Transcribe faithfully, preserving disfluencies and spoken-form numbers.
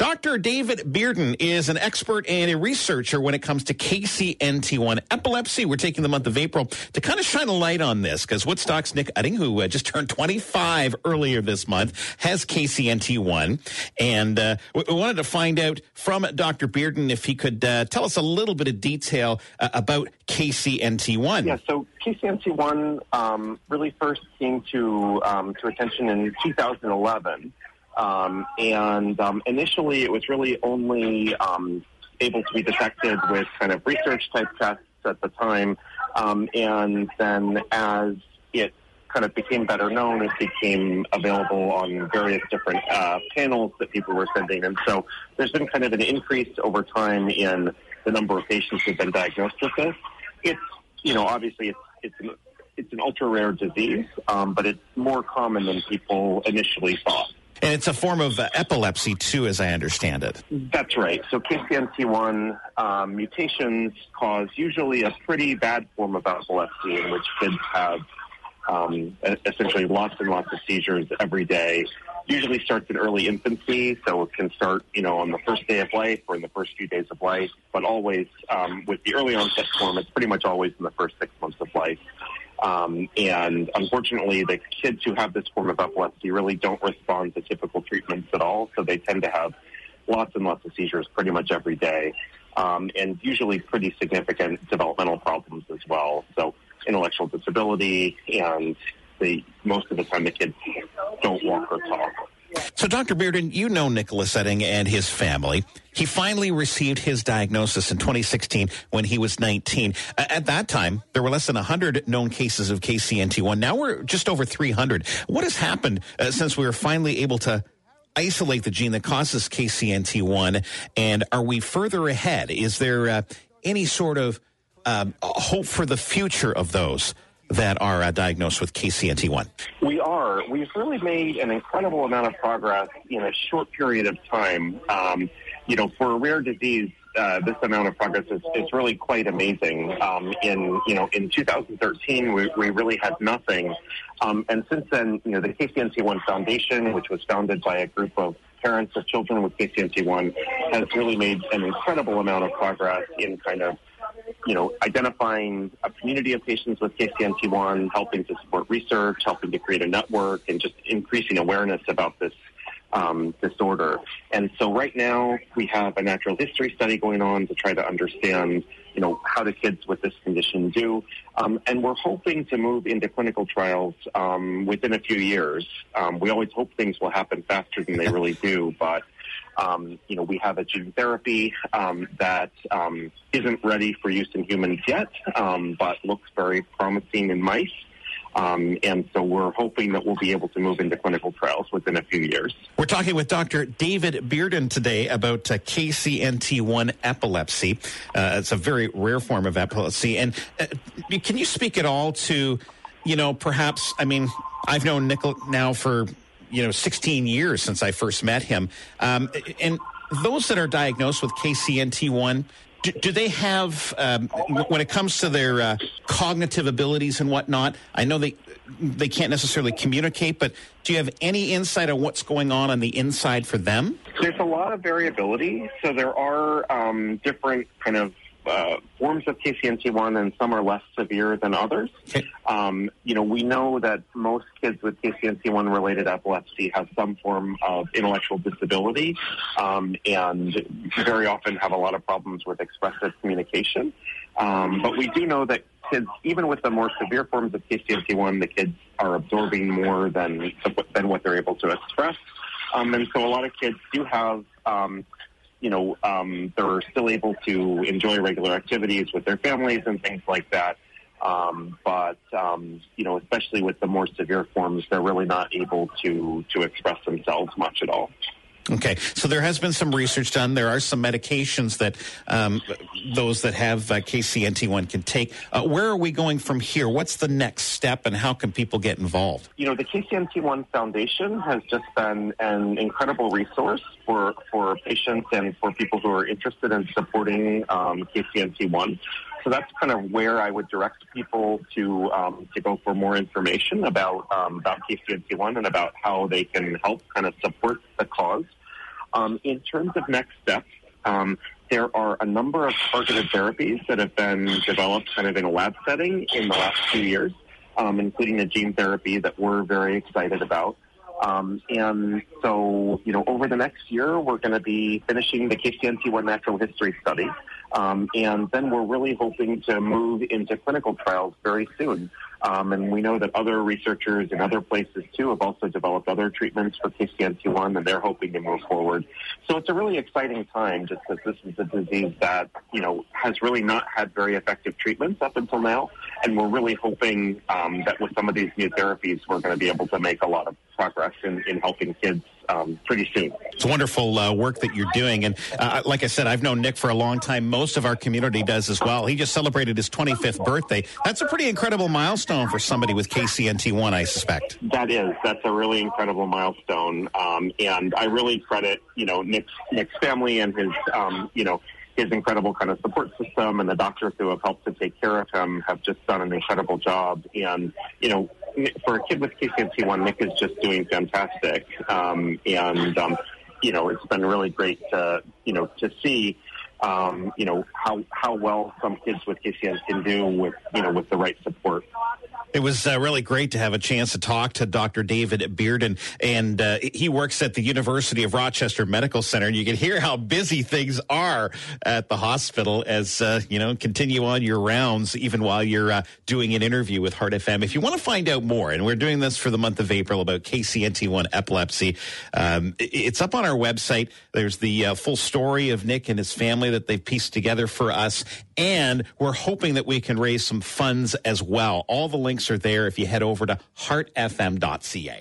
Doctor David Bearden is an expert and a researcher when it comes to K C N T one epilepsy. We're taking the month of April to kind of shine a light on this because Woodstock's Nick Utting, who uh, just turned twenty-five earlier this month, has K C N T one. And uh, we wanted to find out from Doctor Bearden if he could uh, tell us a little bit of detail uh, about K C N T one. Yeah, so K C N T one um, really first came to, um, to attention in two thousand eleven. Um, and um, initially, it was really only um, able to be detected with kind of research-type tests at the time. Um, and then as it kind of became better known, it became available on various different uh, panels that people were sending. And so there's been kind of an increase over time in the number of patients who've been diagnosed with this. It's, you know, obviously it's, it's an, it's an ultra-rare disease, um, but it's more common than people initially thought. And it's a form of uh, epilepsy, too, as I understand it. That's right. So K C N T one um, mutations cause usually a pretty bad form of epilepsy in which kids have um, essentially lots and lots of seizures every day. Usually starts in early infancy, so it can start, you know, on the first day of life or in the first few days of life, but always um, with the early onset form, it's pretty much always in the first six months of life. Um, and unfortunately, the kids who have this form of epilepsy really don't respond to typical treatments at all, so they tend to have lots and lots of seizures pretty much every day, um, and usually pretty significant developmental problems as well. So intellectual disability, and the, most of the time the kids don't walk or talk. So, Doctor Bearden, you know Nicholas Utting and his family. He finally received his diagnosis in twenty sixteen when he was nineteen. At that time, there were less than one hundred known cases of K C N T one. Now we're just over three hundred. What has happened uh, since we were finally able to isolate the gene that causes K C N T one? And are we further ahead? Is there uh, any sort of um, hope for the future of those that are uh, diagnosed with K C N T one? We are. We've really made an incredible amount of progress in a short period of time. Um, you know, for a rare disease, uh, this amount of progress is, is really quite amazing. Um, in, you know, in two thousand thirteen, we, we really had nothing. Um, and since then, you know, the K C N T one Foundation, which was founded by a group of parents of children with K C N T one, has really made an incredible amount of progress in kind of you know, identifying a community of patients with K C N T one, helping to support research, helping to create a network, and just increasing awareness about this um, disorder. And so right now we have a natural history study going on to try to understand, you know, how do kids with this condition do. Um, and we're hoping to move into clinical trials um, within a few years. Um, we always hope things will happen faster than they really do, but Um, you know, we have a gene therapy um, that um, isn't ready for use in humans yet, um, but looks very promising in mice. Um, and so we're hoping that we'll be able to move into clinical trials within a few years. We're talking with Doctor David Bearden today about uh, K C N T one epilepsy. Uh, it's a very rare form of epilepsy. And uh, can you speak at all to, you know, perhaps, I mean, I've known Nick now for you know, sixteen years since I first met him. Um, and those that are diagnosed with K C N T one, do, do they have, um, when it comes to their uh, cognitive abilities and whatnot, I know they they can't necessarily communicate, but do you have any insight on what's going on on the inside for them? There's a lot of variability. So there are um, different kind of Uh, forms of K C N T one, and some are less severe than others. Okay. Um, you know, we know that most kids with K C N T one related epilepsy have some form of intellectual disability, um, and very often have a lot of problems with expressive communication. Um, but we do know that kids, even with the more severe forms of K C N T one, the kids are absorbing more than than what they're able to express. Um, and so a lot of kids do have um, you know, um, they're still able to enjoy regular activities with their families and things like that. Um, but, um, you know, especially with the more severe forms, they're really not able to, to express themselves much at all. Okay, so there has been some research done. There are some medications that um, those that have uh, K C N T one can take. Uh, where are we going from here? What's the next step, and how can people get involved? You know, the K C N T one Foundation has just been an incredible resource for, for patients and for people who are interested in supporting um, K C N T one. So that's kind of where I would direct people to um, to go for more information about um, about K C N T one and about how they can help kind of support the cause. Um, in terms of next steps, um, there are a number of targeted therapies that have been developed kind of in a lab setting in the last few years, um, including a gene therapy that we're very excited about. Um, and so, you know, over the next year, we're going to be finishing the K C N T one natural history study. Um, and then we're really hoping to move into clinical trials very soon. Um, and we know that other researchers in other places, too, have also developed other treatments for K C N T one, and they're hoping to move forward. So it's a really exciting time, just because this is a disease that, you know, has really not had very effective treatments up until now. And we're really hoping um, that with some of these new therapies, we're going to be able to make a lot of progress in, in helping kids um, pretty soon. It's wonderful uh, work that you're doing. And uh, like I said, I've known Nick for a long time. Most of our community does as well. He just celebrated his twenty-fifth birthday. That's a pretty incredible milestone for somebody with K C N T one, I suspect. That is. That's a really incredible milestone. Um, and I really credit, you know, Nick's, Nick's family and his, um, you know, his incredible kind of support system, and the doctors who have helped to take care of him have just done an incredible job. And, you know, for a kid with K C N T one, Nick is just doing fantastic. Um, and, um, you know, it's been really great to, you know, to see, um, you know, how, how well some kids with K C N can do with, you know, with the right support. It was uh, really great to have a chance to talk to Doctor David Bearden, and uh, he works at the University of Rochester Medical Center, and you can hear how busy things are at the hospital as, uh, you know, continue on your rounds even while you're uh, doing an interview with Heart F M. If you want to find out more, and we're doing this for the month of April about K C N T one epilepsy, um, it's up on our website. There's the uh, full story of Nick and his family that they've pieced together for us, and we're hoping that we can raise some funds as well. All the links are there if you head over to heart f m dot c a.